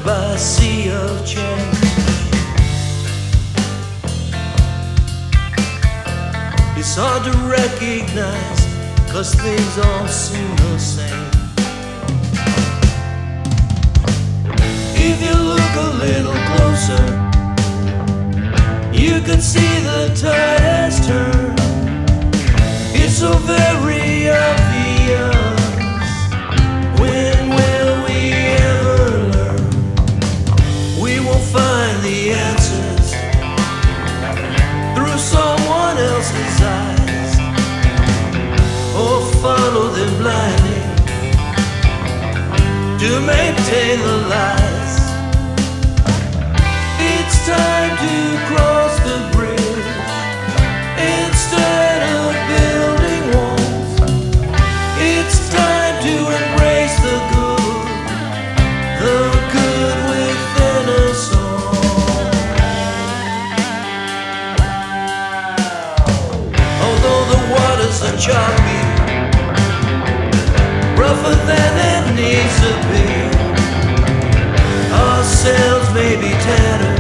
by a sea of change. It's hard to recognize, 'cause things all seem the same. If you look a little closer, you can see the tide has turned. It's so very obvious. When will we ever learn? We will find the answers through someone else's eyes, or follow them blindly to maintain the lies. It's time to cross the bridge instead of building walls. It's time to embrace the good within us all. Although the waters are choppy, rougher than it needs to be, our sails may be tattered,